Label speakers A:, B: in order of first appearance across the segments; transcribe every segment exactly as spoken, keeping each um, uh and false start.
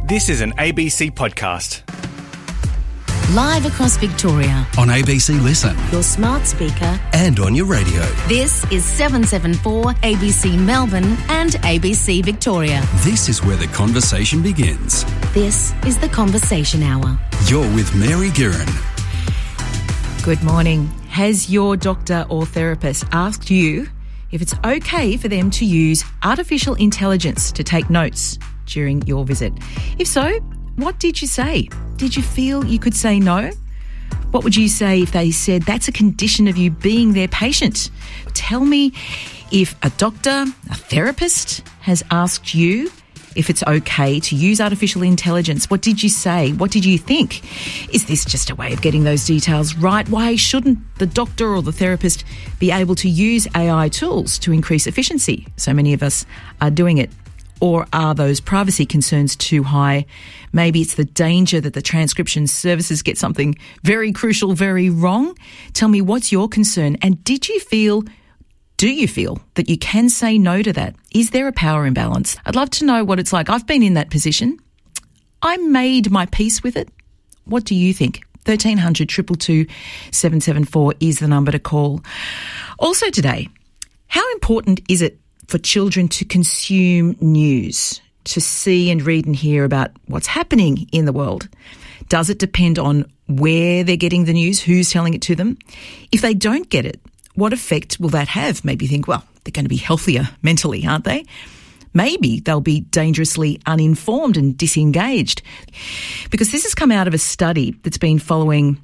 A: This is an A B C podcast.
B: Live across Victoria.
C: On A B C Listen.
B: Your smart speaker.
C: And on your radio.
B: This is seven seven four A B C Melbourne and A B C Victoria.
C: This is where the conversation begins.
B: This is the Conversation Hour.
C: You're with Mary Guerin.
D: Good morning. Has your doctor or therapist asked you if it's okay for them to use artificial intelligence to take notes during your visit? If so, what did you say? Did you feel you could say no? What would you say if they said that's a condition of you being their patient? Tell me if a doctor, a therapist has asked you if it's okay to use artificial intelligence. What did you say? What did you think? Is this just a way of getting those details right? Why shouldn't the doctor or the therapist be able to use A I tools to increase efficiency? So many of us are doing it. Or are those privacy concerns too high? Maybe it's the danger that the transcription services get something very crucial, very wrong. Tell me, what's your concern? And did you feel, do you feel that you can say no to that? Is there a power imbalance? I'd love to know what it's like. I've been in that position. I made my peace with it. What do you think? thirteen hundred, two two two, seven seven four is the number to call. Also today, how important is it for children to consume news, to see and read and hear about what's happening in the world? Does it depend on where they're getting the news, who's telling it to them? If they don't get it, what effect will that have? Maybe you think, well, they're going to be healthier mentally, aren't they? Maybe they'll be dangerously uninformed and disengaged. Because this has come out of a study that's been following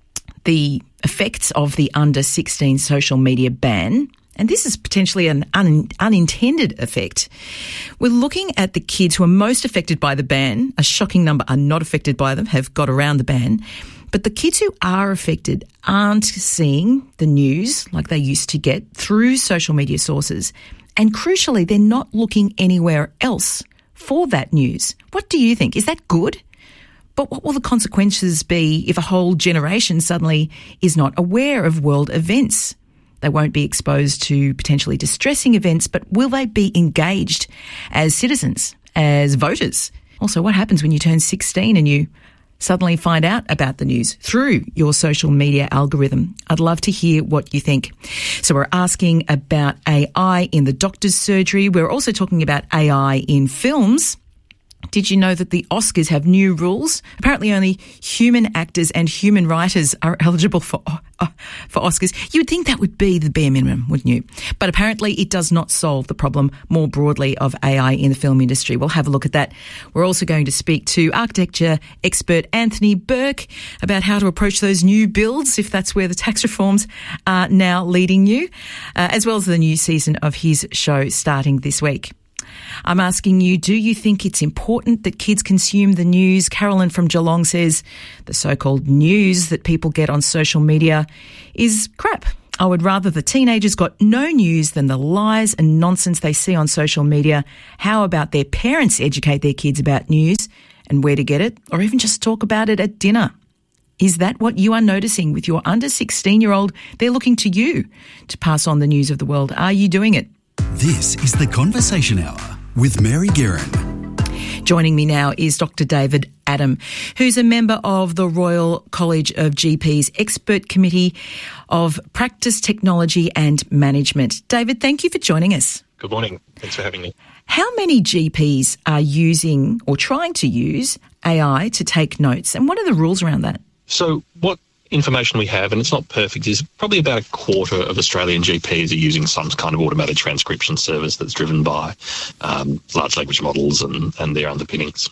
D: the effects of the under sixteen social media ban. And this is potentially an un- unintended effect. We're looking at the kids who are most affected by the ban. A shocking number are not affected by them, have got around the ban. But the kids who are affected aren't seeing the news like they used to get through social media sources. And crucially, they're not looking anywhere else for that news. What do you think? Is that good? But what will the consequences be if a whole generation suddenly is not aware of world events? They won't be exposed to potentially distressing events, but will they be engaged as citizens, as voters? Also, what happens when you turn sixteen and you suddenly find out about the news through your social media algorithm? I'd love to hear what you think. So we're asking about A I in the doctor's surgery. We're also talking about A I in films. Did you know that the Oscars have new rules? Apparently only human actors and human writers are eligible for uh, for Oscars. You would think that would be the bare minimum, wouldn't you? But apparently it does not solve the problem more broadly of A I in the film industry. We'll have a look at that. We're also going to speak to architecture expert Anthony Burke about how to approach those new builds, if that's where the tax reforms are now leading you, uh, as well as the new season of his show starting this week. I'm asking you, do you think it's important that kids consume the news? Carolyn from Geelong says the so-called news that people get on social media is crap. I would rather the teenagers got no news than the lies and nonsense they see on social media. How about their parents educate their kids about news and where to get it, or even just talk about it at dinner? Is that what you are noticing with your under sixteen-year-old? They're looking to you to pass on the news of the world. Are you doing it?
C: This is the Conversation Hour with Mary Guerin.
D: Joining me now is Doctor David Adam, who's a member of the Royal College of G Ps Expert Committee of Practice Technology and Management. David, thank you for joining us.
E: Good morning. Thanks for having me.
D: How many G Ps are using or trying to use A I to take notes, and what are the rules around that? So
E: what information we have, and it's not perfect, is probably about a quarter of Australian G Ps are using some kind of automated transcription service that's driven by um, large language models and, and their underpinnings.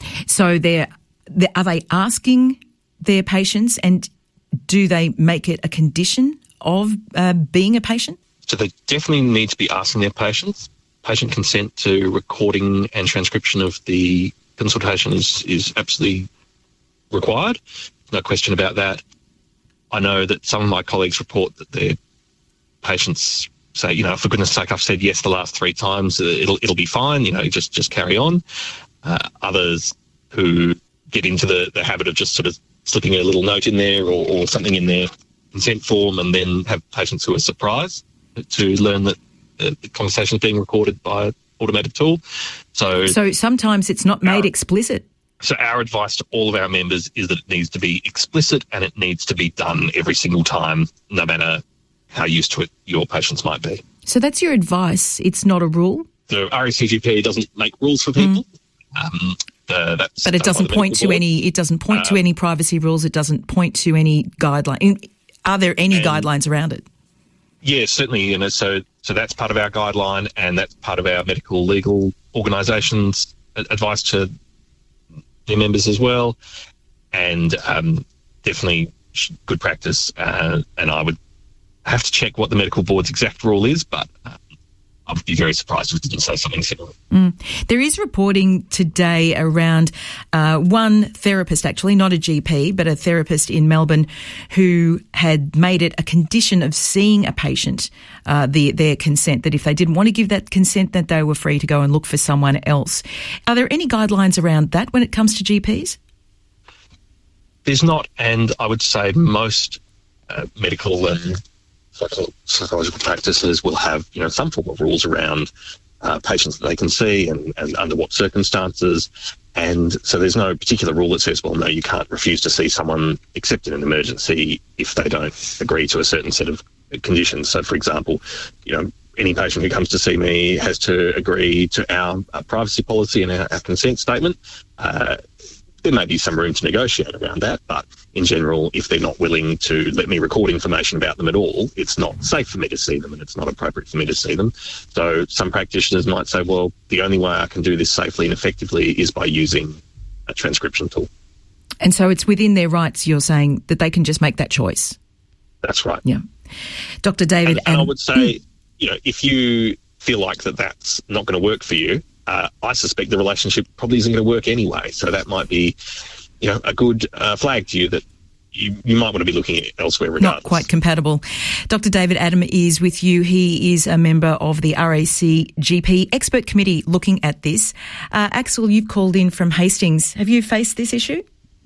D: So they're, they're, are they asking their patients, and do they make it a condition of uh, being a patient?
E: So they definitely need to be asking their patients. Patient consent to recording and transcription of the consultation is, is absolutely required. No question about that. I know that some of my colleagues report that their patients say, you know, for goodness sake, I've said yes the last three times, uh, it'll it'll be fine, you know, just, just carry on. Uh, others who get into the, the habit of just sort of slipping a little note in there or, or something in their consent form, and then have patients who are surprised to learn that uh, the conversation is being recorded by an automated tool. So,
D: so sometimes it's not made uh, explicit.
E: So our advice to all of our members is that it needs to be explicit and it needs to be done every single time, no matter how used to it your patients might be.
D: So that's your advice. It's not a rule?
E: The R A C G P doesn't make rules for people. Mm. Um, uh, that's
D: but it doesn't point to any. It doesn't point uh, to any privacy rules. It doesn't point to any guideline. Are there any guidelines around it?
E: Yeah, certainly. You know, so so that's part of our guideline, and that's part of our medical legal organisations' advice to their members as well, and um, definitely good practice. Uh, and I would have to check what the medical board's exact rule is, but uh, I would be very surprised if it didn't say something similar.
D: Mm. There is reporting today around uh, one therapist, actually, not a G P, but a therapist in Melbourne who had made it a condition of seeing a patient, uh, the, their consent, that if they didn't want to give that consent, that they were free to go and look for someone else. Are there any guidelines around that when it comes to G Ps?
E: There's not, and I would say most uh, medical and psychological practices will have, you know, some form of rules around uh, patients that they can see and, and under what circumstances. And so there's no particular rule that says, well, no, you can't refuse to see someone except in an emergency if they don't agree to a certain set of conditions. So, for example, you know, any patient who comes to see me has to agree to our, our privacy policy and our, our consent statement. Uh, there may be some room to negotiate around that, but in general, if they're not willing to let me record information about them at all, it's not safe for me to see them and it's not appropriate for me to see them. So some practitioners might say, well, the only way I can do this safely and effectively is by using a transcription tool.
D: And so it's within their rights, you're saying, that they can just make that choice?
E: That's right.
D: Yeah. Doctor David...
E: And, and I would say, you know, if you feel like that that's not going to work for you, Uh, I suspect the relationship probably isn't going to work anyway. So that might be, you know, a good uh, flag to you that you, you might want to be looking at elsewhere regardless.
D: Not quite compatible. Doctor David Adam is with you. He is a member of the R A C G P expert committee looking at this. Uh, Axel, you've called in from Hastings. Have you faced this issue?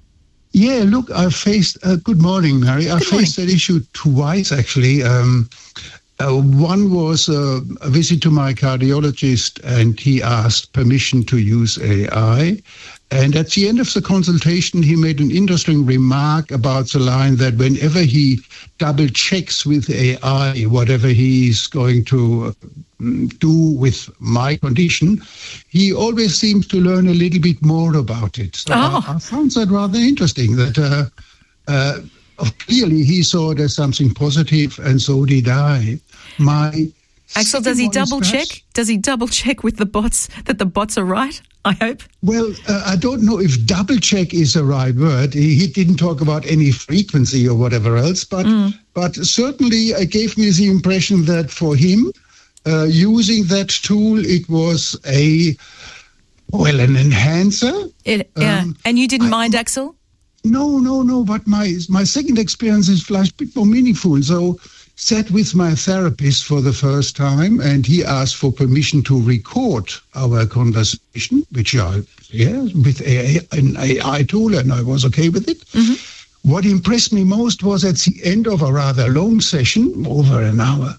F: Yeah, look, I've faced... Uh, good morning, Mary. I faced that issue twice, actually. Um Uh, one was uh, a visit to my cardiologist, and he asked permission to use A I. And at the end of the consultation, he made an interesting remark about the line that whenever he double checks with A I whatever he's going to uh, do with my condition, he always seems to learn a little bit more about it. So
D: oh.
F: I, I found that rather interesting, that uh, uh, clearly he saw it as something positive, and so did I. My
D: Axel, does he double check? Does he double check with the bots that the bots are right? I hope.
F: Well, uh, I don't know if double check is the right word. He, he didn't talk about any frequency or whatever else, but mm. but certainly it gave me the impression that for him, uh, using that tool, it was a well an enhancer.
D: It, yeah, um, and you didn't I, mind, Axel?
F: No, no, no. But my my second experience is a bit more meaningful. So. Sat with my therapist for the first time, and he asked for permission to record our conversation, which I, yeah, with a, an A I tool, and I was okay with it. Mm-hmm. What impressed me most was at the end of a rather long session, over an hour,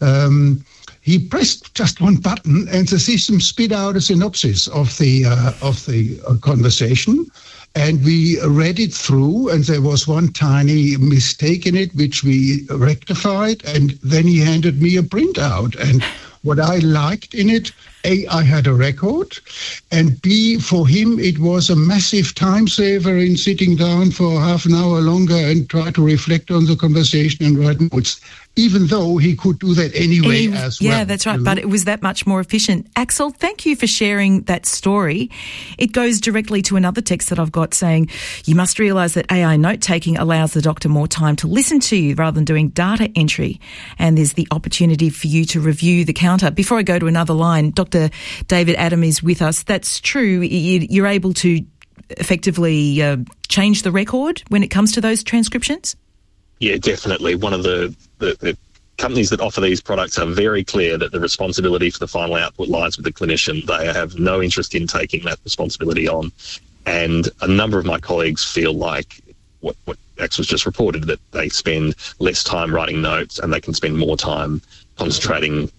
F: um, he pressed just one button, and the system spit out a synopsis of the uh, of the uh, conversation. And we read it through, and there was one tiny mistake in it, which we rectified. And then he handed me a printout. And what I liked in it, A, I had a record, and B, for him, it was a massive time saver in sitting down for half an hour longer and try to reflect on the conversation and write notes, even though he could do that anyway
D: he,
F: as well.
D: Yeah, that's right, but it was that much more efficient. Axel, thank you for sharing that story. It goes directly to another text that I've got saying, you must realise that A I note-taking allows the doctor more time to listen to you rather than doing data entry, and there's the opportunity for you to review the counter. Before I go to another line, Doctor David Adam is with us. That's true. You're able to effectively uh, change the record when it comes to those transcriptions?
E: Yeah, definitely. One of the, the, the companies that offer these products are very clear that the responsibility for the final output lies with the clinician. They have no interest in taking that responsibility on. And a number of my colleagues feel like what, what Axel's just reported, that they spend less time writing notes and they can spend more time concentrating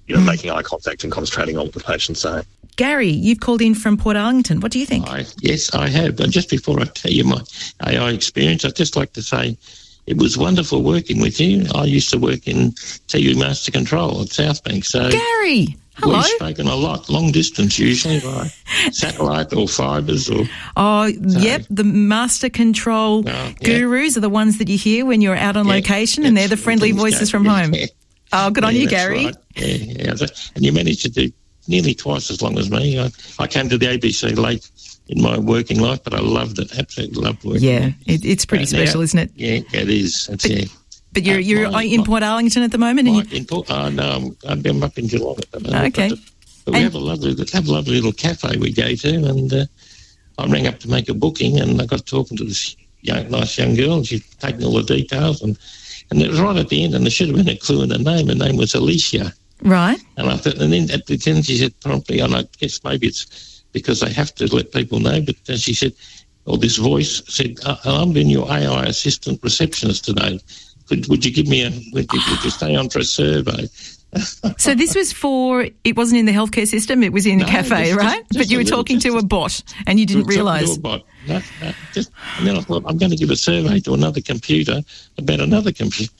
E: you know, mm. making eye contact and concentrating on what the patient's saying.
D: Gary, you've called in from Port Arlington. What do you think?
G: I, yes, I have. But just before I tell you my A I experience, I'd just like to say it was wonderful working with you. I used to work in T V Master Control at Southbank. So
D: Gary, hello.
G: We've spoken a lot, long distance usually, by satellite or fibres or...
D: Oh, so, yep, the Master Control uh, yeah. gurus are the ones that you hear when you're out on yeah, location, and they're the friendly voices from
G: yeah,
D: home.
G: Yeah.
D: Oh, good
G: yeah,
D: on you, Gary.
G: Right. Yeah, yeah. And you managed to do nearly twice as long as me. I, I came to the A B C late in my working life, but I loved it. Absolutely loved working.
D: Yeah, it, it's pretty uh, special,
G: now,
D: isn't it?
G: Yeah, it is. It's,
D: but
G: yeah.
D: but you're,
G: uh,
D: you're
G: my,
D: in
G: my,
D: Port Arlington at the moment?
G: My,
D: and you...
G: in Port, uh, no, I'm, I'm up in Geelong at the moment.
D: Okay.
G: But, but we
D: and...
G: have a lovely have a lovely little cafe we go to, and uh, I rang up to make a booking, and I got talking to this young, nice young girl, and she'd taken all the details, and, and it was right at the end, and there should have been a clue in her name. Her name was Alicia.
D: Right.
G: And I thought, and then at the end she said promptly, and I guess maybe it's because they have to let people know, but then she said, or this voice said, I'm being your A I assistant receptionist today. Could, would you give me a, would you, would you stay on for a survey?
D: So this was for, it wasn't in the healthcare system, it was in the
G: no,
D: cafe,
G: just,
D: right?
G: just, just
D: but you were
G: little,
D: talking
G: just,
D: to a bot and you didn't realise.
G: To a bot. No, no, just, and then I thought, I'm going to give a survey to another computer about another computer.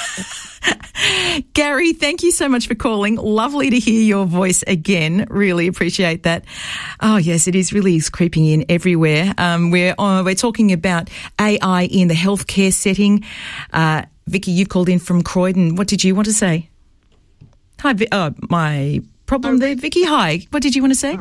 D: Gary, thank you so much for calling. Lovely to hear your voice again. Really appreciate that. Oh, yes, it is really is creeping in everywhere. Um, we're uh, we're talking about A I in the healthcare setting. Uh, Vicky, you've called in from Croydon. What did you want to say? Hi, oh, my problem there, Vicky. Hi, what did you want to say?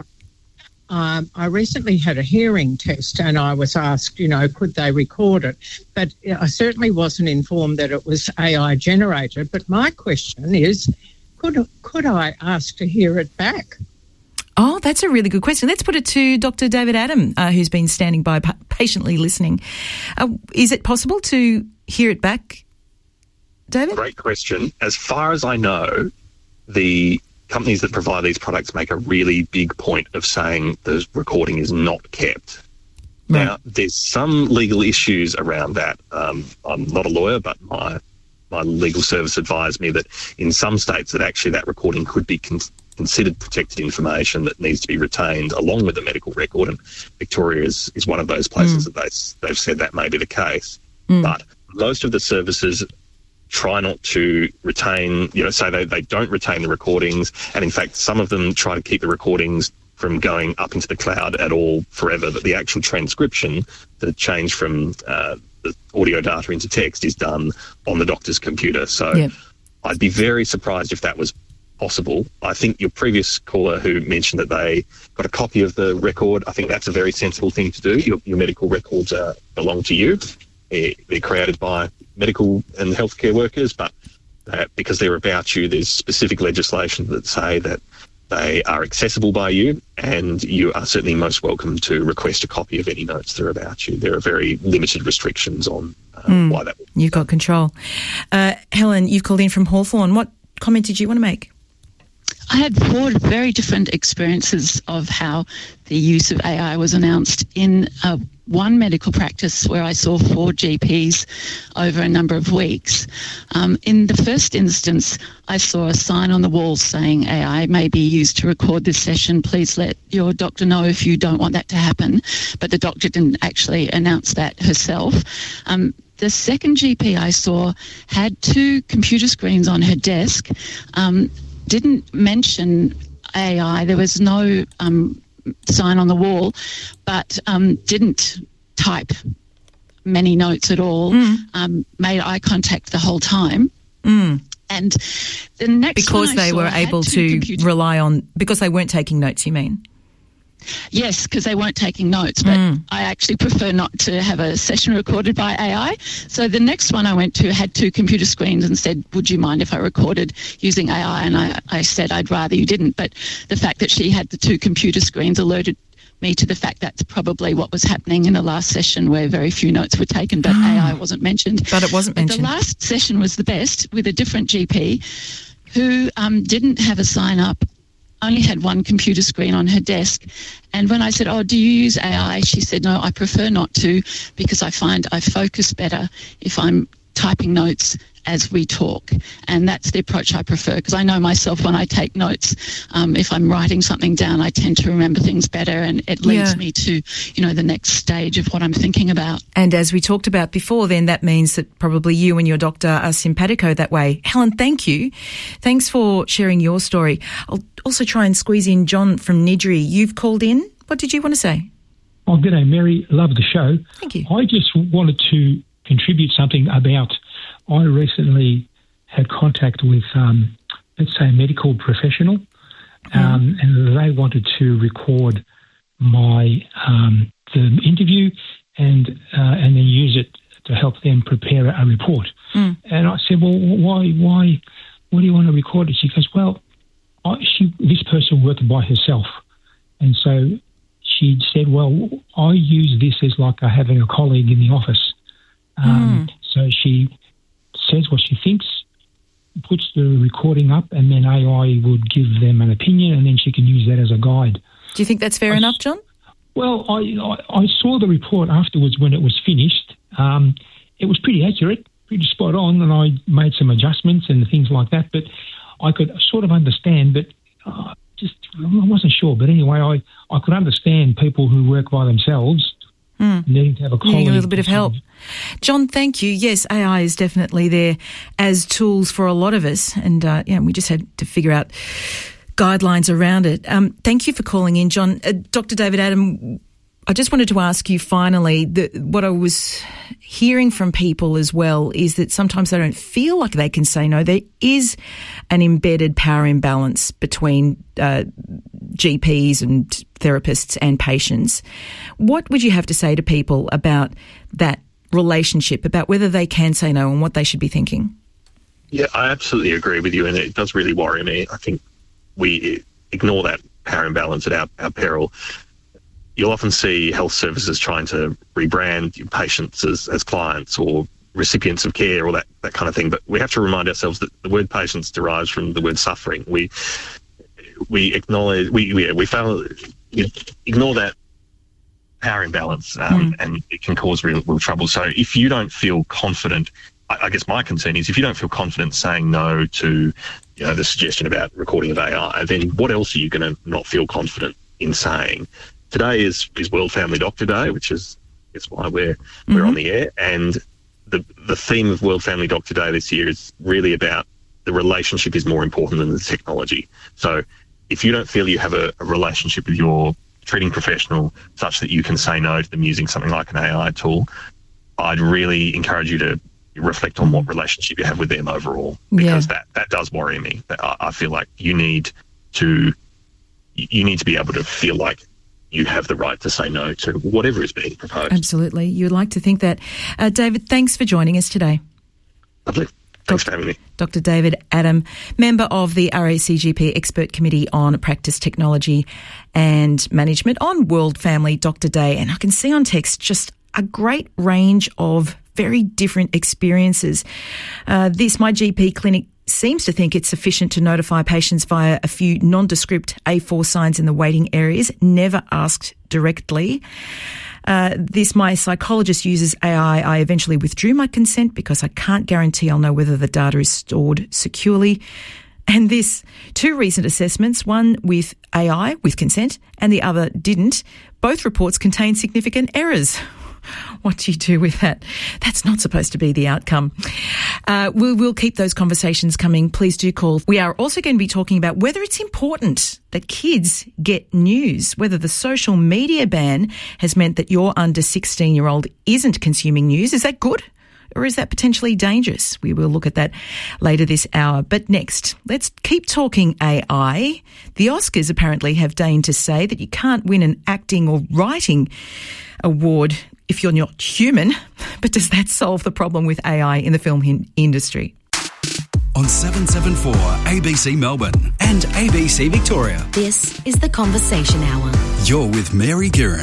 H: Um, I recently had a hearing test and I was asked, you know, could they record it? But I certainly wasn't informed that it was A I generated. But my question is, could could I ask to hear it back?
D: Oh, that's a really good question. Let's put it to Doctor David Adam, uh, who's been standing by pa- patiently listening. Uh, is it possible to hear it back, David?
E: Great question. As far as I know, the companies that provide these products make a really big point of saying the recording is not kept. Right. Now, there's some legal issues around that. Um, I'm not a lawyer, but my my legal service advised me that in some states that actually that recording could be con- considered protected information that needs to be retained along with the medical record, and Victoria is, is one of those places mm. that they, they've said that may be the case. Mm. But most of the services try not to retain, you know, say they, they don't retain the recordings, and in fact some of them try to keep the recordings from going up into the cloud at all forever, but the actual transcription, the change from uh, the audio data into text is done on the doctor's computer. So yep. I'd be very surprised if that was possible. I think your previous caller who mentioned that they got a copy of the record, I think that's a very sensible thing to do. Your, your medical records uh, belong to you. They're created by medical and healthcare workers, but uh, because they're about you, there's specific legislation that say that they are accessible by you, and you are certainly most welcome to request a copy of any notes that are about you. There are very limited restrictions on uh, mm, why that.
D: You've got control. Uh, Helen, you've called in from Hawthorn. What comment did you want to make?
I: I had four very different experiences of how the use of A I was announced in uh, one medical practice where I saw four G Ps over a number of weeks. Um, in the first instance, I saw a sign on the wall saying A I may be used to record this session. Please let your doctor know if you don't want that to happen. But the doctor didn't actually announce that herself. Um, The second G P I saw had two computer screens on her desk, um, didn't mention A I. There was no um, sign on the wall, but um, didn't type many notes at all, mm. um, made eye contact the whole time.
D: Mm.
I: And the next
D: Because they were able to
I: computer-
D: rely on, because they weren't taking notes, you mean?
I: Yes, because they weren't taking notes, but
D: mm.
I: I actually prefer not to have a session recorded by A I. So the next one I went to had two computer screens and said, would you mind if I recorded using A I? And I, I said, I'd rather you didn't. But the fact that she had the two computer screens alerted me to the fact that's probably what was happening in the last session where very few notes were taken, but oh. A I wasn't mentioned.
D: But it wasn't
I: but
D: mentioned.
I: The last session was the best with a different G P who um, didn't have a sign up, only had one computer screen on her desk. And when I said, oh, do you use A I? She said, no, I prefer not to because I find I focus better if I'm typing notes as we talk. And that's the approach I prefer, because I know myself when I take notes, um, if I'm writing something down, I tend to remember things better, and it leads
D: Yeah.
I: me to, you know, the next stage of what I'm thinking about.
D: And as we talked about before, then that means that probably you and your doctor are simpatico that way. Helen, thank you. Thanks for sharing your story. I'll also try and squeeze in John from Nidri. You've called in. What did you want to say?
J: Oh, g'day, Mary. Love the show.
D: Thank you.
J: I just wanted to contribute something about, I recently had contact with, um, let's say, a medical professional, um, mm. and they wanted to record my um, the interview and uh, and then use it to help them prepare a report. Mm. And I said, well, why, why, why do you want to record it? She goes, well, I, she, this person worked by herself, and so she said, well, I use this as like having a colleague in the office. Um, mm. So she says what she thinks, puts the recording up, and then A I would give them an opinion, and then she can use that as a guide.
D: Do you think that's fair I, enough, John?
J: Well, I, I, I saw the report afterwards when it was finished. Um, it was pretty accurate, pretty spot on, and I made some adjustments and things like that, but I could sort of understand, but uh, just I wasn't sure. But anyway, I, I could understand people who work by themselves mm. needing to have a colleague.
D: Needing a little bit of help. John, thank you. Yes, A I is definitely there as tools for a lot of us, and uh, yeah, we just had to figure out guidelines around it. Um, thank you for calling in, John. Uh, Doctor David Adam, I just wanted to ask you finally, that what I was hearing from people as well is that sometimes they don't feel like they can say no. There is an embedded power imbalance between uh, G Ps and therapists and patients. What would you have to say to people about that relationship, about whether they can say no and what they should be thinking?
E: Yeah, I absolutely agree with you, and it does really worry me. I think we ignore that power imbalance at our, our peril. You'll often see health services trying to rebrand your patients as, as clients or recipients of care or that, that kind of thing. But we have to remind ourselves that the word patients derives from the word suffering. We we acknowledge, we we, we fail, you ignore that power imbalance um, mm. and it can cause real, real trouble. So if you don't feel confident, I, I guess my concern is if you don't feel confident saying no to, you know, the suggestion about recording of A I, then what else are you going to not feel confident in saying? Today is, is World Family Doctor Day, which is, is why we're mm-hmm. we're on the air. And the the theme of World Family Doctor Day this year is really about the relationship is more important than the technology. So if you don't feel you have a, a relationship with your treating professional such that you can say no to them using something like an A I tool, I'd really encourage you to reflect on what relationship you have with them overall, because yeah. that, that does worry me. I, I feel like you need to you need to be able to feel like you have the right to say no to whatever is being proposed.
D: Absolutely. You'd like to think that. Uh, David, thanks for joining us today.
E: Lovely. Thanks for having me.
D: Doctor David Adam, member of the R A C G P Expert Committee on Practice Technology and Management on World Family Doctor Day. And I can see on text just a great range of very different experiences. Uh, this, my G P clinic seems to think it's sufficient to notify patients via a few nondescript A four signs in the waiting areas, never asked directly. Uh, this, my psychologist uses A I. I eventually withdrew my consent because I can't guarantee I'll know whether the data is stored securely. And this, two recent assessments, one with A I, with consent, and the other didn't. Both reports contain significant errors. What do you do with that? That's not supposed to be the outcome. Uh, we'll, we'll keep those conversations coming. Please do call. We are also going to be talking about whether it's important that kids get news, whether the social media ban has meant that your under sixteen-year-old isn't consuming news. Is that good? Or is that potentially dangerous? We will look at that later this hour. But next, let's keep talking A I. The Oscars apparently have deigned to say that you can't win an acting or writing award if you're not human. But does that solve the problem with A I in the film in- industry?
C: On seven seventy-four A B C Melbourne and A B C Victoria.
B: This is The Conversation Hour.
C: You're with Mary Guerin.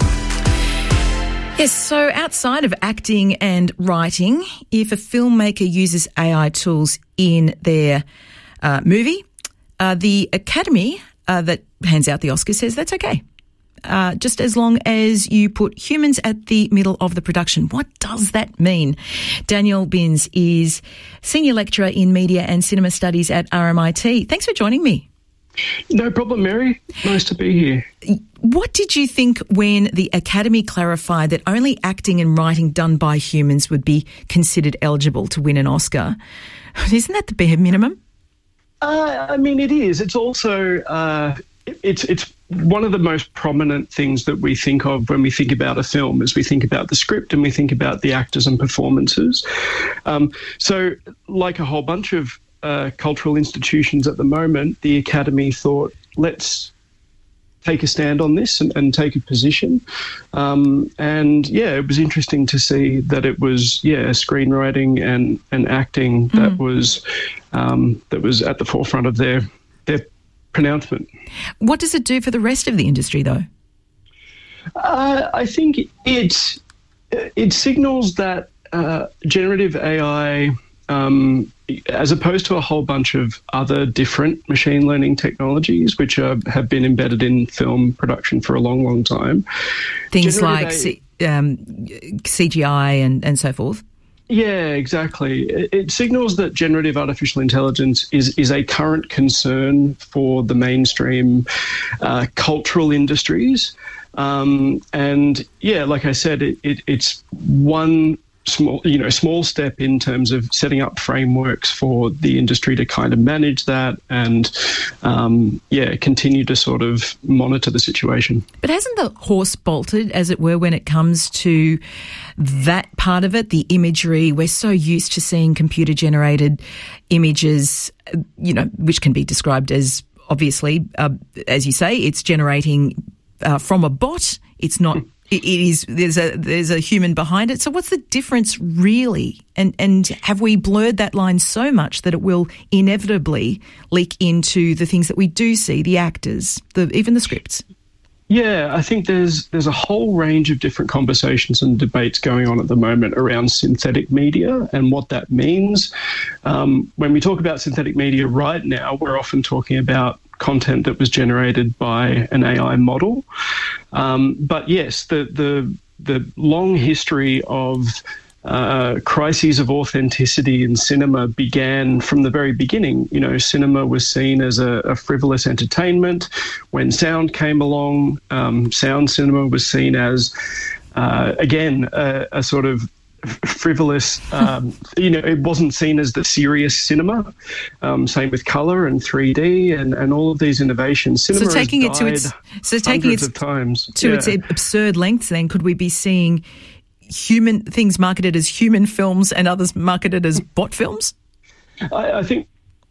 D: Yes, so outside of acting and writing, if a filmmaker uses A I tools in their uh, movie, uh, the Academy uh, that hands out the Oscars says that's okay. uh, just as long as you put humans at the middle of the production. What does that mean? Daniel Binns is Senior Lecturer in Media and Cinema Studies at R M I T. Thanks for joining me.
K: No problem, Mary. Nice to be here.
D: What did you think when the Academy clarified that only acting and writing done by humans would be considered eligible to win an Oscar? Isn't that the bare minimum?
K: Uh, I mean, it is. It's also uh, it's it's one of the most prominent things that we think of when we think about a film, is we think about the script and we think about the actors and performances. Um, so, like a whole bunch of Uh, cultural institutions at the moment, the Academy thought, let's take a stand on this and, and take a position. Um, and, yeah, it was interesting to see that it was, yeah, screenwriting and, and acting that
D: mm.
K: was um, that was at the forefront of their their pronouncement.
D: What does it do for the rest of the industry, though?
K: Uh, I think it, it signals that uh, generative A I, um, as opposed to a whole bunch of other different machine learning technologies, which are, have been embedded in film production for a long, long time.
D: Things like C, um, C G I and, and so forth?
K: Yeah, exactly. It, it signals that generative artificial intelligence is, is a current concern for the mainstream uh, cultural industries. Um, and, yeah, like I said, it, it, it's one small, you know, small step in terms of setting up frameworks for the industry to kind of manage that and, um, yeah, continue to sort of monitor the situation.
D: But hasn't the horse bolted, as it were, when it comes to that part of it, the imagery? We're so used to seeing computer-generated images, you know, which can be described as, obviously, uh, as you say, it's generating uh, from a bot. It's not... It is. There's a there's a human behind it. So what's the difference really? And and have we blurred that line so much that it will inevitably leak into the things that we do see, the actors, the even the scripts?
K: Yeah, I think there's there's a whole range of different conversations and debates going on at the moment around synthetic media and what that means. Um, when we talk about synthetic media right now, we're often talking about content that was generated by an A I model. Um, but yes, the the the long history of uh, crises of authenticity in cinema began from the very beginning. You know, cinema was seen as a, a frivolous entertainment. When sound came along, um, sound cinema was seen as, uh, again, a, a sort of frivolous, um, you know, it wasn't seen as the serious cinema. Um, same with colour and three D and, and all of these innovations. Cinema
D: so taking
K: has
D: it to its so taking it
K: of times.
D: to
K: yeah.
D: its absurd lengths, then could we be seeing human things marketed as human films and others marketed as bot films?
K: I, I think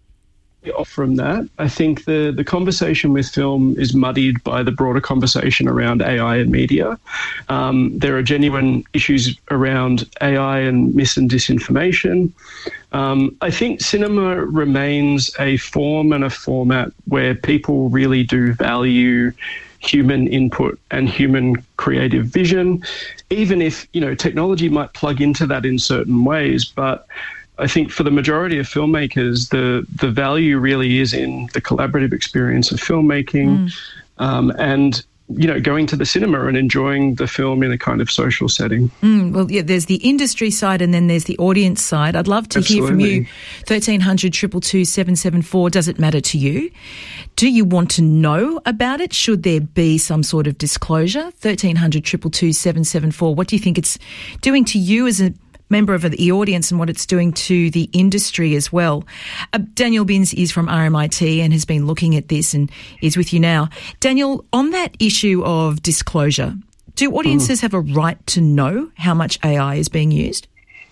K: off from that, I think the, the conversation with film is muddied by the broader conversation around A I and media. Um, there are genuine issues around A I and mis and disinformation. Um, I think cinema remains a form and a format where people really do value human input and human creative vision, even if, you know, technology might plug into that in certain ways, but I think for the majority of filmmakers, the the value really is in the collaborative experience of filmmaking, mm. um, and you know, going to the cinema and enjoying the film in a kind of social setting.
D: Mm, well, yeah, there's the industry side and then there's the audience side. I'd love to
K: Absolutely.
D: hear from you. thirteen hundred, two two two, seven seven four. Does it matter to you? Do you want to know about it? Should there be some sort of disclosure? thirteen hundred, two two two, seven seven four. What do you think it's doing to you as a member of the audience and what it's doing to the industry as well? Uh, Daniel Binns is from R M I T and has been looking at this and is with you now. Daniel, on that issue of disclosure, do audiences mm. have a right to know how much A I is being used?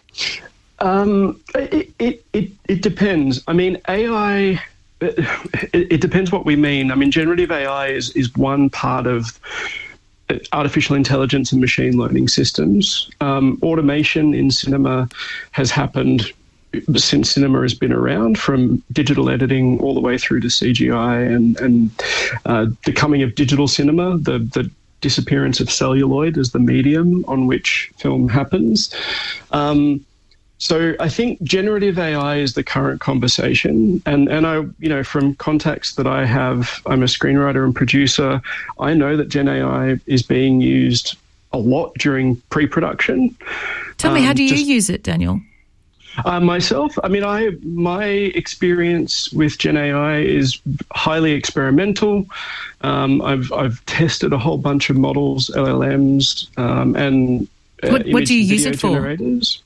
K: Um, it, it, it, it depends. I mean, A I, it, it depends what we mean. I mean, generative A I is, is one part of artificial intelligence and machine learning systems. Um, automation in cinema has happened since cinema has been around, from digital editing all the way through to C G I and, and uh, the coming of digital cinema, the, the disappearance of celluloid as the medium on which film happens. Um, So I think generative A I is the current conversation. And, and I, you know, from contacts that I have, I'm a screenwriter and producer, I know that Gen A I is being used a lot during pre-production.
D: Tell me,
K: um,
D: how do you
K: just,
D: use it, Daniel?
K: Uh, myself, I mean, I my experience with Gen A I is highly experimental. Um, I've I've tested a whole bunch of models, L L Ms, um, and uh,
D: what, what do you use it for?
K: Generators.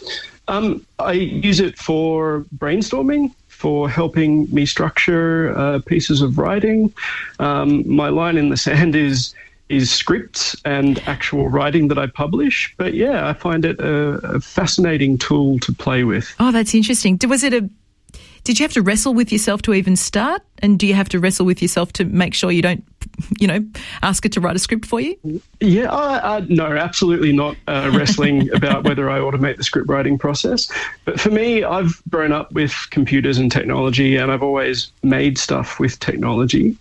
K: Um, I use it for brainstorming, for helping me structure uh, pieces of writing. Um, my line in the sand is is scripts and actual writing that I publish. But yeah, I find it a, a fascinating tool to play with.
D: Oh, that's interesting. Was it a? Did you have to wrestle with yourself to even start? And do you have to wrestle with yourself to make sure you don't, you know, ask it to write a script for you?
K: Yeah, uh, uh, no, absolutely not uh, wrestling about whether I automate the script writing process. But for me, I've grown up with computers and technology, and I've always made stuff with technology.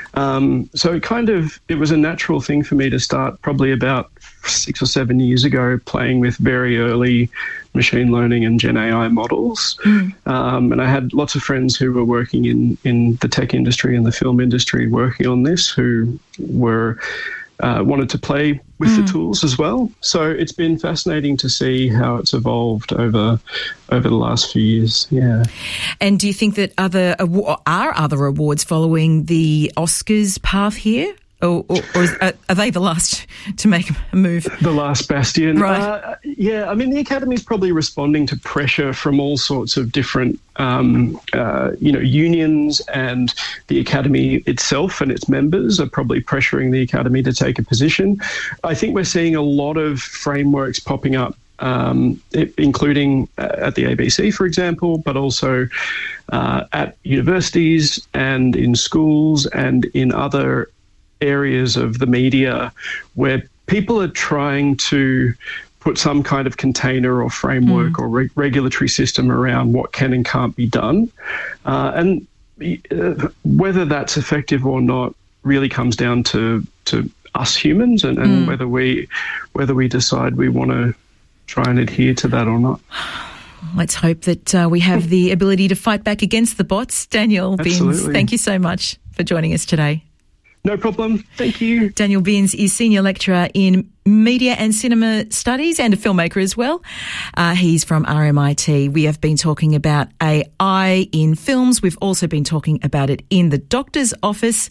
K: Um, so it kind of, it was a natural thing for me to start probably about six or seven years ago playing with very early machine learning and Gen A I models. Mm. Um, and I had lots of friends who were working in, in the tech industry and the film industry working on this who were uh, wanted to play with mm. the tools as well. So it's been fascinating to see how it's evolved over over the last few years. Yeah.
D: And do you think that other are other awards following the Oscars path here? Or, or, or is, are they the last to make a move?
K: The last bastion.
D: Right.
K: Uh, yeah, I mean, the Academy is probably responding to pressure from all sorts of different, um, uh, you know, unions, and the Academy itself and its members are probably pressuring the Academy to take a position. I think we're seeing a lot of frameworks popping up, um, it, including at the A B C, for example, but also uh, at universities and in schools and in other areas of the media where people are trying to put some kind of container or framework mm. or re- regulatory system around what can and can't be done. Uh, and uh, whether that's effective or not really comes down to, to us humans and, and mm. whether we whether we decide we want to try and adhere to that or not.
D: Let's hope that uh, we have the ability to fight back against the bots. Daniel Binns, thank you so much for joining us today.
K: No problem. Thank you.
D: Daniel Binns is Senior Lecturer in Media and Cinema Studies and a filmmaker as well. Uh, he's from R M I T. We have been talking about A I in films. We've also been talking about it in the doctor's office.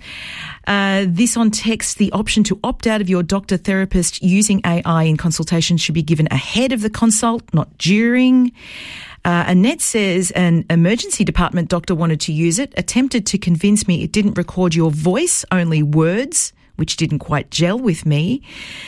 D: Uh, this on text, the option to opt out of your doctor therapist using A I in consultation should be given ahead of the consult, not during. Uh, Annette says an emergency department doctor wanted to use it, attempted to convince me it didn't record your voice, only words, which didn't quite gel with me.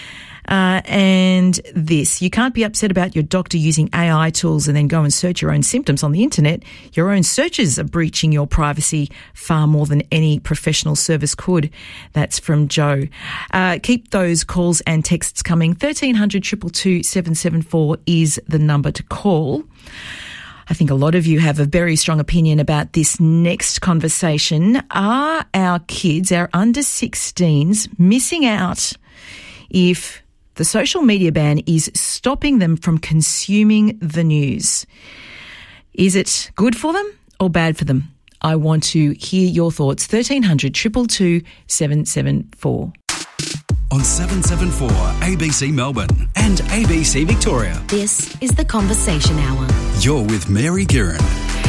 D: Uh, and this, you can't be upset about your doctor using A I tools and then go and search your own symptoms on the internet. Your own searches are breaching your privacy far more than any professional service could. That's from Joe. Uh, keep those calls and texts coming. thirteen hundred, two two two, seven seven four is the number to call. I think a lot of you have a very strong opinion about this next conversation. Are our kids, our under sixteens, missing out if the social media ban is stopping them from consuming the news? Is it good for them or bad for them? I want to hear your thoughts. thirteen hundred, two two two, seven seven four.
C: On seven seven four A B C Melbourne and A B C Victoria.
B: This is the Conversation Hour.
C: You're with Mary Giron.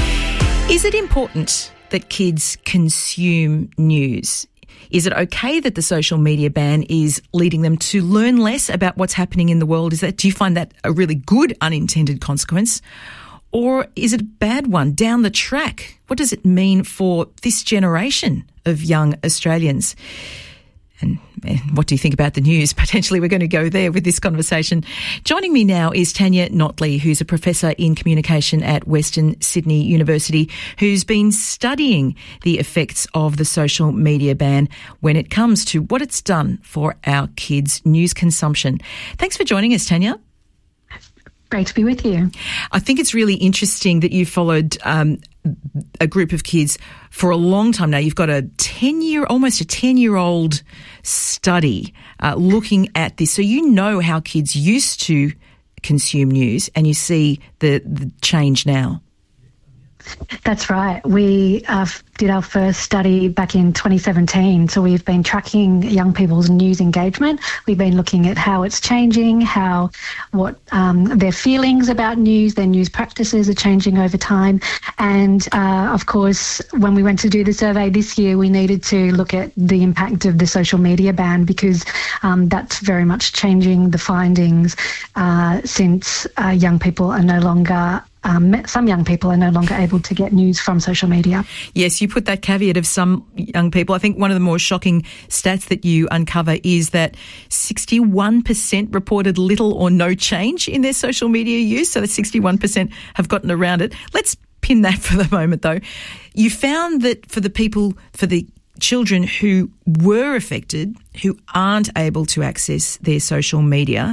D: Is it important that kids consume news? Is it okay that the social media ban is leading them to learn less about what's happening in the world? Is that, do you find that a really good unintended consequence? Or is it a bad one down the track? What does it mean for this generation of young Australians? And what do you think about the news? Potentially we're going to go there with this conversation. Joining me now is Tanya Notley, who's a professor in communication at Western Sydney University, who's been studying the effects of the social media ban when it comes to what it's done for our kids' news consumption. Thanks for joining us, Tanya.
L: Great to be with you.
D: I think it's really interesting that you followed um, a group of kids for a long time now. You've got a ten-year, almost a ten-year-old study uh, looking at this. So you know how kids used to consume news, and you see the, the change now.
L: That's right. We uh, did our first study back in twenty seventeen, so we've been tracking young people's news engagement. We've been looking at how it's changing, how what um, their feelings about news, their news practices are changing over time. And, uh, of course, when we went to do the survey this year, we needed to look at the impact of the social media ban, because um, that's very much changing the findings uh, since uh, young people are no longer Um, some young people are no longer able to get news from social media.
D: Yes, you put that caveat of some young people. I think one of the more shocking stats that you uncover is that sixty-one percent reported little or no change in their social media use. So that sixty-one percent have gotten around it. Let's pin that for the moment, though. You found that for the people, for the children who were affected, who aren't able to access their social media,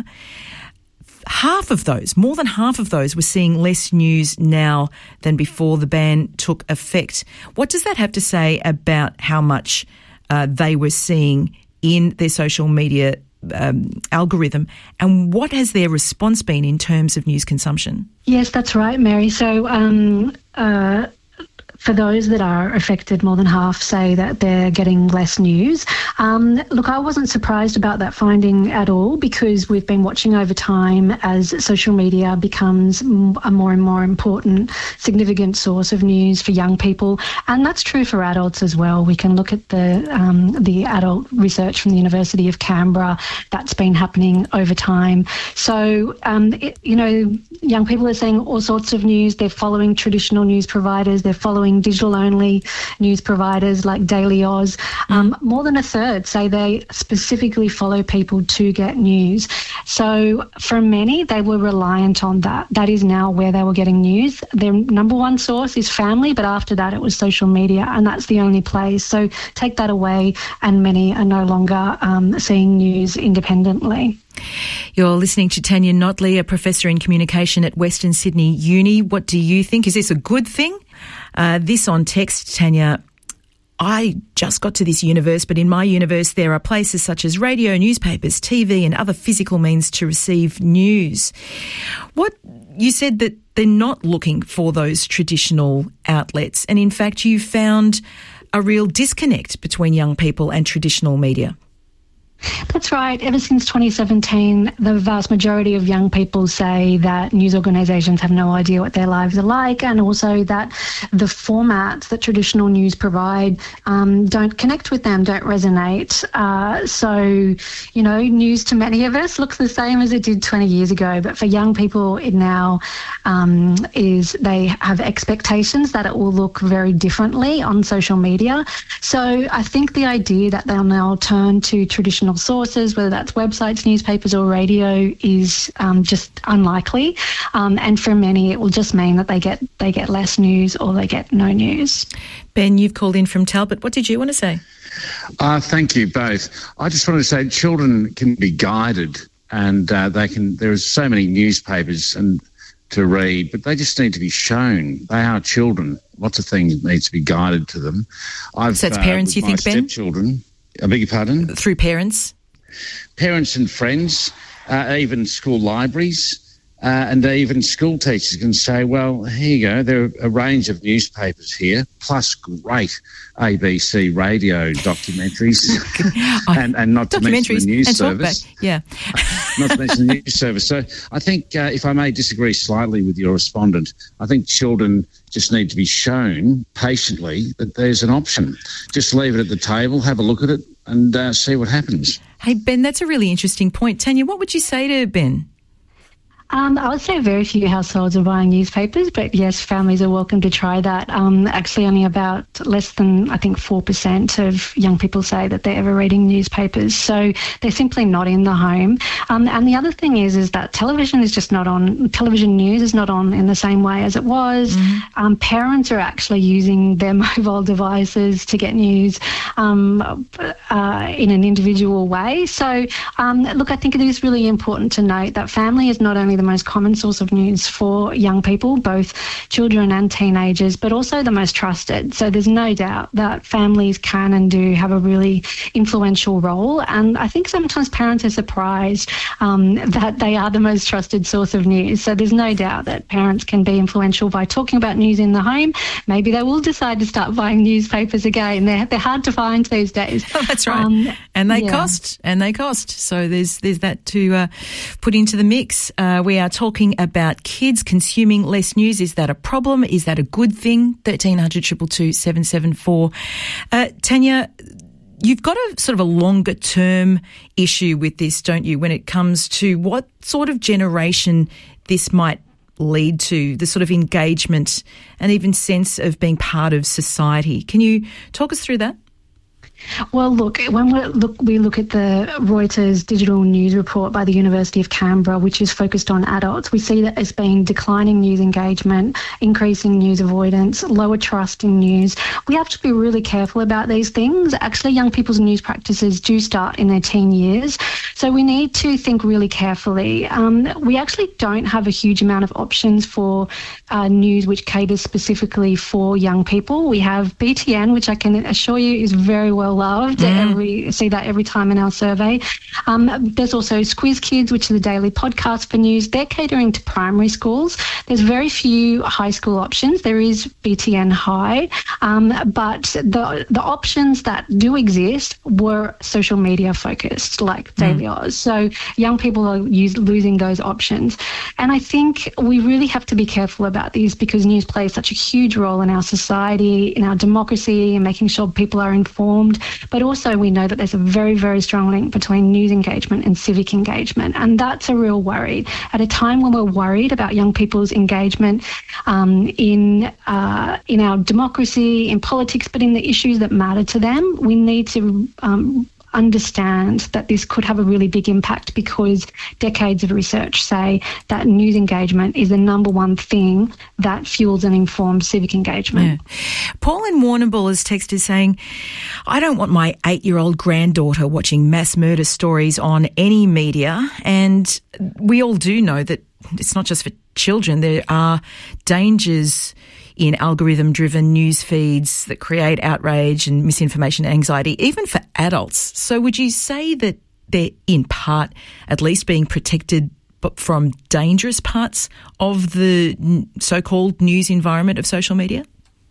D: half of those, more than half of those, were seeing less news now than before the ban took effect. What does that have to say about how much uh, they were seeing in their social media um, algorithm, and what has their response been in terms of news consumption?
L: Yes, that's right, Mary. So um, uh, for those that are affected, more than half say that they're getting less news. Um, look, I wasn't surprised about that finding at all, because we've been watching over time as social media becomes a more and more important, significant source of news for young people. And that's true for adults as well. We can look at the um, the adult research from the University of Canberra. That's been happening over time. So, um, it, you know, young people are seeing all sorts of news. They're following traditional news providers. They're following digital-only news providers like Daily Oz. Um, more than a third say they specifically follow people to get news. So for many, they were reliant on that. That is now where they were getting news. Their number one source is family, but after that it was social media, and that's the only place. So take that away, and many are no longer um, seeing news independently.
D: You're listening to Tanya Notley, a professor in communication at Western Sydney Uni. What do you think? Is this a good thing? Uh, this on text, Tanya. I just got to this universe, but in my universe there are places such as radio, newspapers, T V and other physical means to receive news. What you said that they're not looking for those traditional outlets, and in fact you found a real disconnect between young people and traditional media.
L: That's right. Ever since twenty seventeen, the vast majority of young people say that news organisations have no idea what their lives are like, and also that the formats that traditional news provide um, don't connect with them, don't resonate. Uh, so, you know, news to many of us looks the same as it did twenty years ago, but for young people it now um, is they have expectations that it will look very differently on social media. So I think the idea that they'll now turn to traditional sources, whether that's websites, newspapers or radio, is um, just unlikely. Um, and for many, it will just mean that they get they get less news or they get no news.
D: Ben, you've called in from Talbot. What did you want to say?
M: Uh, thank you both. I just wanted to say children can be guided, and uh, they can. There are so many newspapers and to read, but they just need to be shown. They are children. Lots of things need to be guided to them. I've,
D: so it's parents,
M: uh,
D: you think, Ben?
M: Stepchildren. I beg your pardon?
D: Through parents?
M: Parents and friends, uh, even school libraries, uh, and even school teachers can say, well, here you go, there are a range of newspapers here, plus great A B C radio documentaries, and, and not to mention the news service.
D: Yeah.
M: Not to mention the news service. So I think, uh, if I may disagree slightly with your respondent, I think children just need to be shown patiently that there's an option. Just leave it at the table, have a look at it, and uh, see what happens.
D: Hey, Ben, that's a really interesting point. Tanya, what would you say to Ben?
L: Um, I would say very few households are buying newspapers, but yes, families are welcome to try that. Um, actually, only about less than, I think, four percent of young people say that they're ever reading newspapers. So they're simply not in the home. Um, and the other thing is, is that television is just not on, television news is not on in the same way as it was. Mm-hmm. Um, parents are actually using their mobile devices to get news um, uh, in an individual way. So, um, look, I think it is really important to note that family is not only the most common source of news for young people, both children and teenagers, but also the most trusted. So there's no doubt that families can and do have a really influential role. And I think sometimes parents are surprised um, that they are the most trusted source of news. So there's no doubt that parents can be influential by talking about news in the home. Maybe they will decide to start buying newspapers again. They're, they're hard to find these days.
D: Oh, that's right.
L: Um,
D: and they
L: yeah.
D: cost, and they cost. So there's there's that to uh, put into the mix. Uh, we are talking about kids consuming less news. Is that a problem? Is that a good thing? thirteen hundred, two two two, seven seven four. Uh, Tanya, you've got a sort of a longer term issue with this, don't you, when it comes to what sort of generation this might lead to, the sort of engagement and even sense of being part of society. Can you talk us through that?
L: Well, look, when we look, we look at the Reuters digital news report by the University of Canberra, which is focused on adults, we see that it's been declining news engagement, increasing news avoidance, lower trust in news. We have to be really careful about these things. Actually, young people's news practices do start in their teen years, so we need to think really carefully. Um, we actually don't have a huge amount of options for uh, news which caters specifically for young people. We have B T N, which I can assure you is very well loved. Mm. We see that every time in our survey. Um, there's also Squiz Kids, which is a daily podcast for news. They're catering to primary schools. There's very few high school options. There is B T N High, um, but the the options that do exist were social media focused, like Daily mm. Oz. So young people are use, losing those options. And I think we really have to be careful about these because news plays such a huge role in our society, in our democracy, and making sure people are informed. But also we know that there's a very, very strong link between news engagement and civic engagement, and that's a real worry. At a time when we're worried about young people's engagement um, in uh, in our democracy, in politics, but in the issues that matter to them, we need to um, understand that this could have a really big impact because decades of research say that news engagement is the number one thing that fuels and informs civic engagement.
D: Yeah. Paul in Warrnambool has texted saying, I don't want my eight-year-old granddaughter watching mass murder stories on any media, and we all do know that it's not just for children. There are dangers in algorithm-driven news feeds that create outrage and misinformation and anxiety, even for adults. So would you say that they're in part at least being protected but from dangerous parts of the so-called news environment of social media?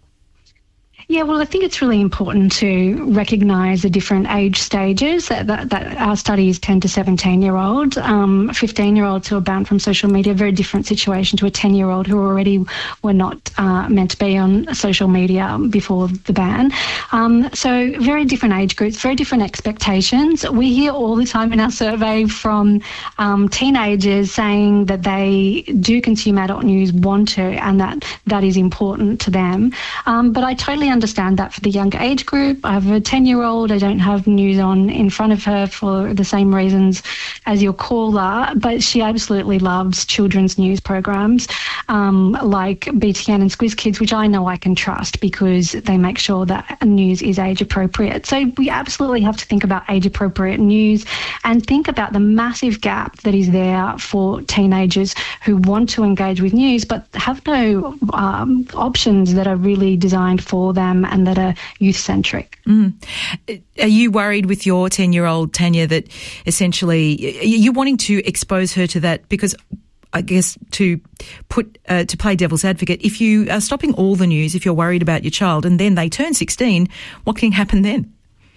L: Yeah, well, I think it's really important to recognise the different age stages. That, that, that our study is ten to seventeen-year-olds. Um, fifteen-year-olds who are banned from social media, very different situation to a ten-year-old who already were not uh, meant to be on social media before the ban. Um, so very different age groups, very different expectations. We hear all the time in our survey from um, teenagers saying that they do consume adult news, want to, and that that is important to them. Um, but I totally understand that for the younger age group. I have a ten-year-old. I don't have news on in front of her for the same reasons as your caller, but she absolutely loves children's news programs um, like B T N and Squiz Kids, which I know I can trust because they make sure that news is age appropriate. So we absolutely have to think about age appropriate news and think about the massive gap that is there for teenagers who want to engage with news but have no um, options that are really designed for them and that are youth-centric.
D: Mm. Are you worried with your ten-year-old, Tanya, that essentially you're wanting to expose her to that? Because I guess to put uh, to play devil's advocate, if you are stopping all the news, if you're worried about your child and then they turn sixteen, what can happen then?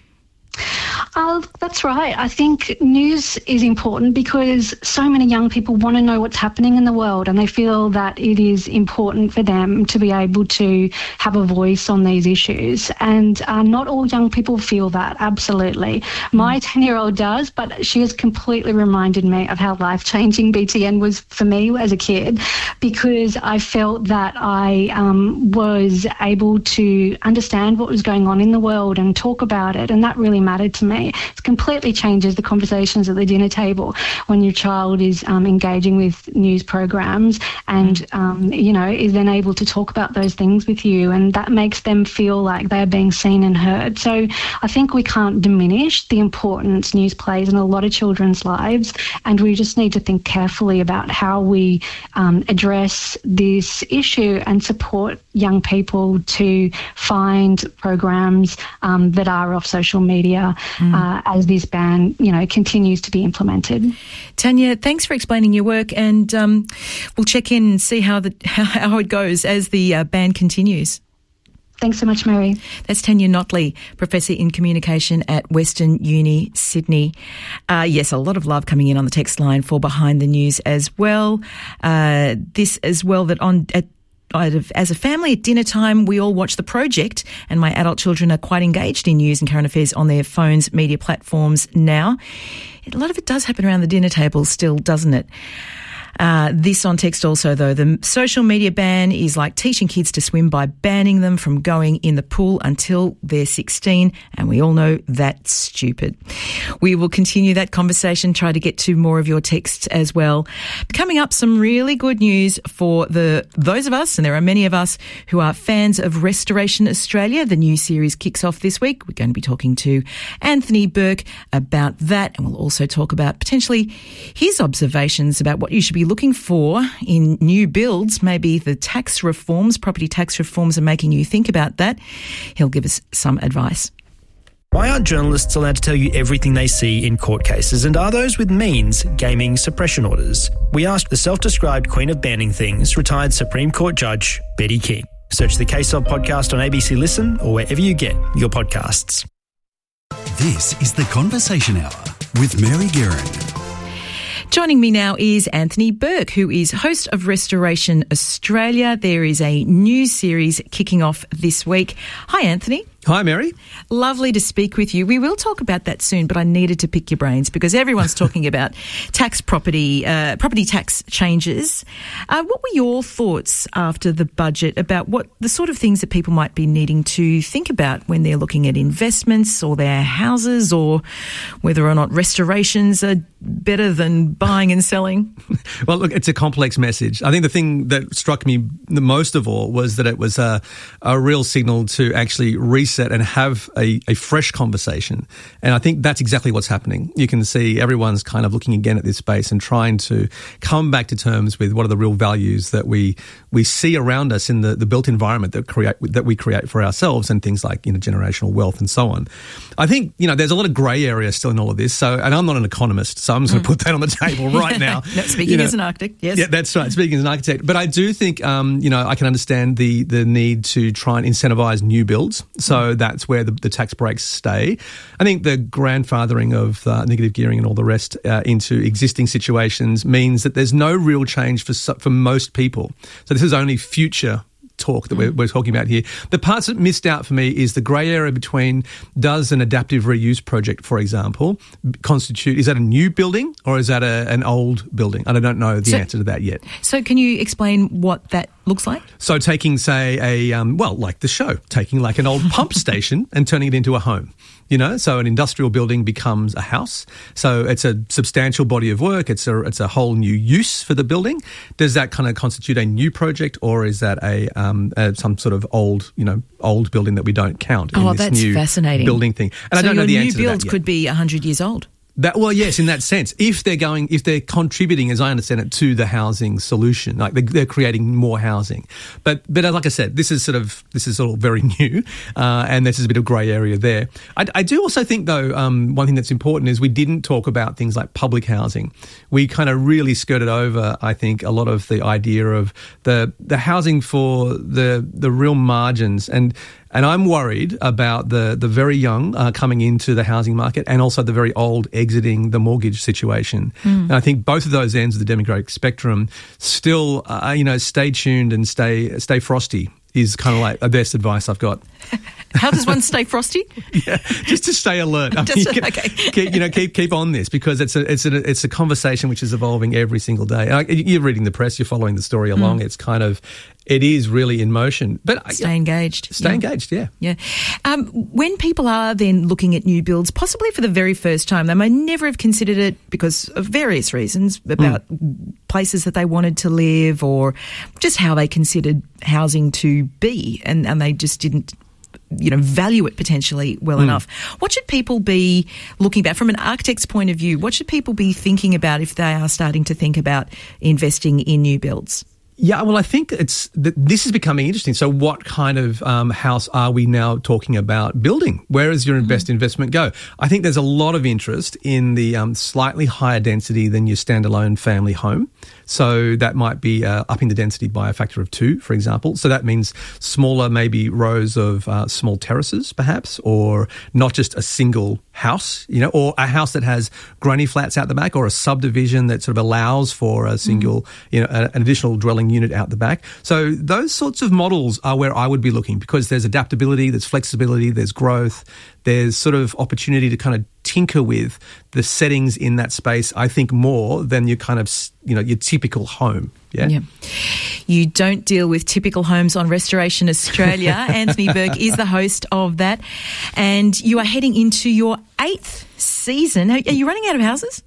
L: Oh, that's right. I think news is important because so many young people want to know what's happening in the world and they feel that it is important for them to be able to have a voice on these issues. And uh, not all young people feel that, absolutely. My ten-year-old does, but she has completely reminded me of how life-changing B T N was for me as a kid because I felt that I um, was able to understand what was going on in the world and talk about it, and that really mattered to me. It completely changes the conversations at the dinner table when your child is um, engaging with news programs and, um, you know, is then able to talk about those things with you, and that makes them feel like they're being seen and heard. So I think we can't diminish the importance news plays in a lot of children's lives, and we just need to think carefully about how we um, address this issue and support young people to find programs um, that are off social media media mm. uh, as this ban, you know, continues to be implemented.
D: Tanya, thanks for explaining your work, and um, we'll check in and see how the how it goes as the uh, ban continues.
L: Thanks so much, Mary.
D: That's Tanya Notley, Professor in Communication at Western Uni, Sydney. Uh, yes, a lot of love coming in on the text line for Behind the News as well. Uh, this as well, that on at as a family at dinner time, we all watch The Project, and my adult children are quite engaged in news and current affairs on their phones, media platforms now. A lot of it does happen around the dinner table still, doesn't it? Uh, this on text also, though. The social media ban is like teaching kids to swim by banning them from going in the pool until they're sixteen, and we all know that's stupid. We will continue that conversation, try to get to more of your texts as well. Coming up, some really good news for the those of us, and there are many of us, who are fans of Restoration Australia. The new series kicks off this week. We're going to be talking to Anthony Burke about that, and we'll also talk about potentially his observations about what you should be looking for in new builds. Maybe the tax reforms, property tax reforms, are making you think about that. He'll give us some advice.
N: Why aren't journalists allowed to tell you everything they see in court cases, and are those with means gaming suppression orders? We asked the self-described queen of banning things, retired Supreme Court Judge Betty King. Search the Case Of podcast on A B C Listen or wherever you get your podcasts.
C: This is The Conversation Hour with Mary Guerin.
D: Joining me now is Anthony Burke, who is host of Restoration Australia. There is a new series kicking off this week. Hi, Anthony.
O: Hi, Mary.
D: Lovely to speak with you. We will talk about that soon, but I needed to pick your brains because everyone's talking about tax property, uh, property tax changes. Uh, what were your thoughts after the budget about what the sort of things that people might be needing to think about when they're looking at investments or their houses, or whether or not restorations are better than buying and selling?
O: Well, look, it's a complex message. I think the thing that struck me the most of all was that it was a, a real signal to actually reset and have a, a fresh conversation. And I think that's exactly what's happening. You can see everyone's kind of looking again at this space and trying to come back to terms with what are the real values that we we see around us in the, the built environment that create that we create for ourselves, and things like, you know, generational wealth and so on. I think, you know, there's a lot of grey area still in all of this. So, and I'm not an economist, so I'm just mm. going to put that on the table right now.
D: no, speaking
O: you know,
D: as an architect, yes.
O: Yeah, that's right. Speaking as an architect. But I do think, um, you know, I can understand the the need to try and incentivise new builds. So mm. that's where the, the tax breaks stay. I think the grandfathering of uh, negative gearing and all the rest uh, into existing situations means that there's no real change for for most people. So this is only future talk that we're, we're talking about here. The parts that missed out for me is the grey area between, does an adaptive reuse project, for example, constitute, is that a new building or is that a, an old building? And I don't know the so, answer to that yet.
D: So can you explain what that looks like?
O: So taking, say, a, um, well, like the show, taking like an old pump station and turning it into a home. You know, so an industrial building becomes a house. So it's a substantial body of work. It's a it's a whole new use for the building. Does that kind of constitute a new project, or is that a um a, some sort of old you know old building that we don't count?
D: Oh,
O: in this
D: that's
O: new
D: fascinating.
O: Building thing. And
D: so
O: I don't know the
D: your
O: answer
D: new
O: to
D: build
O: that yet.
D: Could be a hundred years old.
O: That, well, yes, in that sense. If they're going, if they're contributing, as I understand it, to the housing solution, like they're, they're creating more housing. But, but like I said, this is sort of, this is all very new, uh, and this is a bit of grey area there. I, I do also think, though, um, one thing that's important is we didn't talk about things like public housing. We kind of really skirted over, I think, a lot of the idea of the the housing for the the real margins. And And I'm worried about the the very young uh, coming into the housing market, and also the very old exiting the mortgage situation. Mm. And I think both of those ends of the demographic spectrum still, uh, you know, stay tuned and stay stay frosty is kind of like the best advice I've got.
D: How does one stay frosty?
O: Yeah, just to stay alert. I mean,
D: just,
O: you
D: okay.
O: keep, you know, keep keep on this, because it's a it's a it's a conversation which is evolving every single day. Uh, you're reading the press, you're following the story along. Mm. It's kind of, it is really in motion. But
D: stay engaged.
O: Stay
D: yeah.
O: engaged. Yeah.
D: Yeah. Um, when people are then looking at new builds, possibly for the very first time, they may never have considered it because of various reasons about mm. places that they wanted to live, or just how they considered housing to be, and, and they just didn't, you know, value it potentially well mm. enough. What should people be looking at from an architect's point of view? What should people be thinking about if they are starting to think about investing in new builds?
O: Yeah, well, I think it's th- this is becoming interesting. So what kind of um, house are we now talking about building? Where does your best investment go? I think there's a lot of interest in the um, slightly higher density than your standalone family home. So that might be uh, upping the density by a factor of two, for example. So that means smaller, maybe rows of uh, small terraces, perhaps, or not just a single house, you know, or a house that has granny flats out the back, or a subdivision that sort of allows for a single, mm. you know, a, an additional dwelling unit out the back. So those sorts of models are where I would be looking, because there's adaptability, there's flexibility, there's growth, there's sort of opportunity to kind of tinker with the settings in that space, I think, more than your kind of, you know, your typical home. Yeah.
D: yeah. You don't deal with typical homes on Restoration Australia. Anthony Burke is the host of that. And you are heading into your eighth season. Are you running out of houses?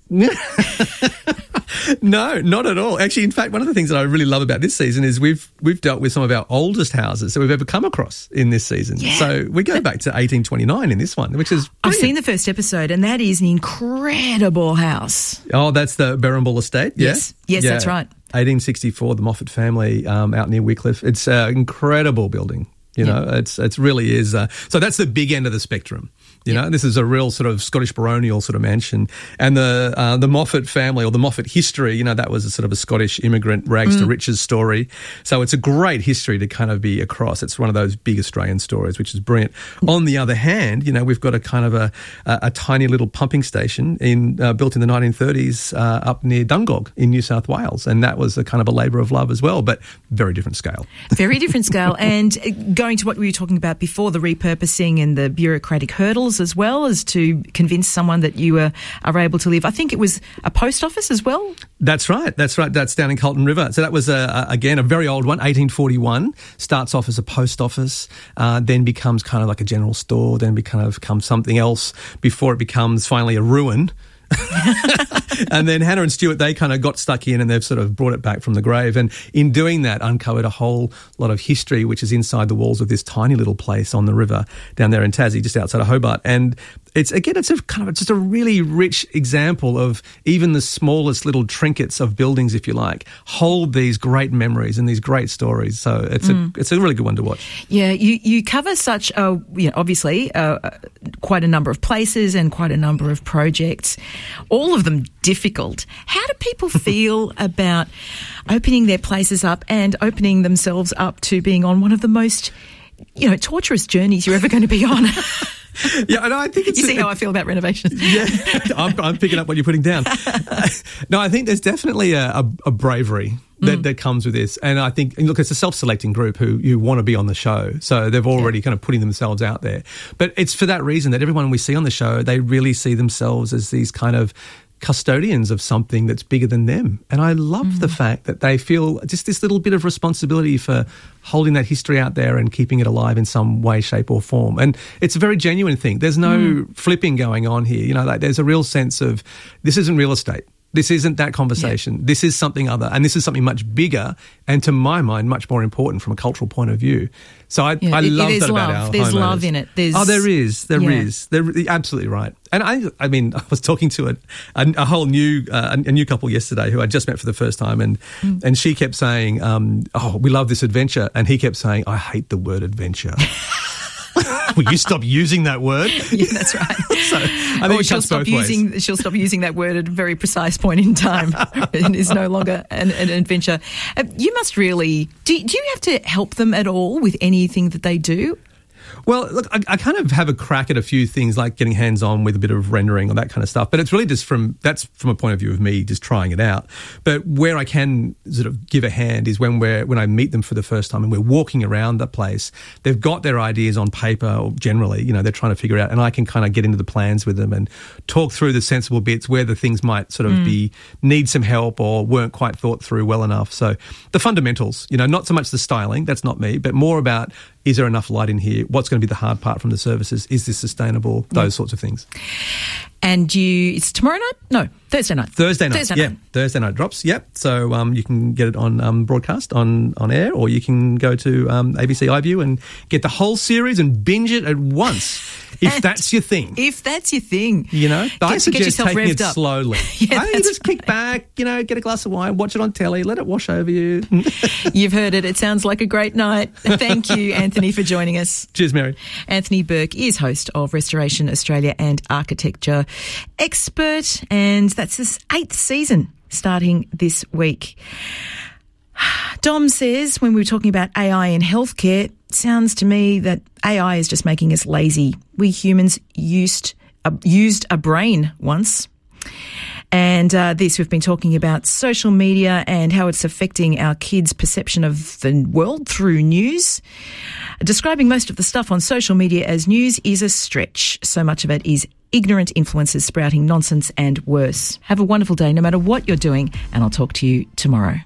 O: No, not at all. Actually, in fact, one of the things that I really love about this season is we've we've dealt with some of our oldest houses that we've ever come across in this season.
D: Yeah.
O: So we go back to eighteen twenty-nine in this one, which is brilliant.
D: I've seen the first episode, and that is an incredible house.
O: Oh, that's the Berrimbull Estate? Yeah?
D: Yes, yes,
O: yeah.
D: That's right.
O: eighteen sixty-four, the Moffat family um, out near Wycliffe. It's an incredible building. You know, yeah. it's it's really is. Uh, so that's the big end of the spectrum. You know, this is a real sort of Scottish baronial sort of mansion. And the uh, the Moffat family, or the Moffat history, you know, that was a sort of a Scottish immigrant rags mm. to riches story. So it's a great history to kind of be across. It's one of those big Australian stories, which is brilliant. On the other hand, you know, we've got a kind of a, a, a tiny little pumping station in uh, built in the nineteen thirties uh, up near Dungog in New South Wales. And that was a kind of a labour of love as well, but very different scale.
D: Very different scale. And going to what we were talking about before, the repurposing and the bureaucratic hurdles, as well as to convince someone that you are, are able to live. I think it was a post office as well.
O: That's right. That's right. That's down in Carlton River. So that was, a, a, again, a very old one, eighteen forty-one. Starts off as a post office, uh, then becomes kind of like a general store, then kind of becomes something else before it becomes finally a ruin. And then Hannah and Stuart, they kind of got stuck in and they've sort of brought it back from the grave. And in doing that, uncovered a whole lot of history, which is inside the walls of this tiny little place on the river down there in Tassie, just outside of Hobart. And it's, again, it's a kind of just a really rich example of even the smallest little trinkets of buildings, if you like, hold these great memories and these great stories. So it's mm. a it's a really good one to watch.
D: Yeah, you, you cover such, a, you know, obviously, uh, quite a number of places and quite a number of projects, all of them difficult. How do people feel about opening their places up and opening themselves up to being on one of the most, you know, torturous journeys you're ever going to be on?
O: Yeah, and I think it's...
D: You see
O: a,
D: how I feel about renovations.
O: Yeah, I'm, I'm picking up what you're putting down. No, I think there's definitely a, a, a bravery that, mm. that comes with this. And I think, look, it's a self-selecting group who you want to be on the show. So they've already yeah. kind of putting themselves out there. But it's for that reason that everyone we see on the show, they really see themselves as these kind of custodians of something that's bigger than them. And I love mm. the fact that they feel just this little bit of responsibility for holding that history out there and keeping it alive in some way, shape or form. And it's a very genuine thing. There's no mm. flipping going on here. You know, like there's a real sense of this isn't real estate. This isn't that conversation. Yeah. This is something other. And this is something much bigger and, to my mind, much more important from a cultural point of view. So I,
D: yeah,
O: I love
D: it,
O: that
D: love.
O: about our
D: There's
O: homeowners.
D: love in it. There's,
O: oh, there is. There
D: yeah.
O: is. They're absolutely right. And I I mean, I was talking to a, a, a whole new uh, a new couple yesterday who I just met for the first time, and mm. and she kept saying, um, oh, we love this adventure. And he kept saying, I hate the word adventure. Will you stop using that word?
D: Yeah, that's right.
O: So I think
D: or she'll stop using
O: ways.
D: she'll stop using that word at a very precise point in time. It is no longer an, an adventure. Uh, you must really do. Do you have to help them at all with anything that they do?
O: Well, look, I, I kind of have a crack at a few things like getting hands-on with a bit of rendering or that kind of stuff. But it's really just from, that's from a point of view of me just trying it out. But where I can sort of give a hand is when we're, when I meet them for the first time and we're walking around the place, they've got their ideas on paper or generally, you know, they're trying to figure it out, and I can kind of get into the plans with them and talk through the sensible bits where the things might sort of mm. be, need some help or weren't quite thought through well enough. So the fundamentals, you know, not so much the styling, that's not me, but more about, is there enough light in here? What what's going to be the hard part from the services? Is this sustainable? Those sorts of things.
D: And you, it's tomorrow night? No, Thursday night.
O: Thursday night.
D: Thursday
O: yeah,
D: night.
O: Thursday night drops. Yep. So um, you can get it on um, broadcast on, on air, or you can go to um, A B C iView and get the whole series and binge it at once, if
D: And
O: that's your thing.
D: If that's your thing.
O: You know,
D: Get-
O: I
D: get
O: suggest
D: yourself
O: taking
D: revved
O: it
D: up.
O: slowly.
D: Yeah,
O: I
D: that's
O: just kick back, you know, get a glass of wine, watch it on telly, let it wash over you.
D: You've heard it. It sounds like a great night. Thank you, Anthony, for joining us.
O: Cheers, Mary.
D: Anthony Burke is host of Restoration Australia and Architecture Expert, and that's his eighth season starting this week. Dom says, when we were talking about A I in healthcare, it sounds to me that A I is just making us lazy. We humans used uh, used a brain once. And uh, this, we've been talking about social media and how it's affecting our kids' perception of the world through news. Describing most of the stuff on social media as news is a stretch. So much of it is ignorant influencers sprouting nonsense and worse. Have a wonderful day, no matter what you're doing, and I'll talk to you tomorrow.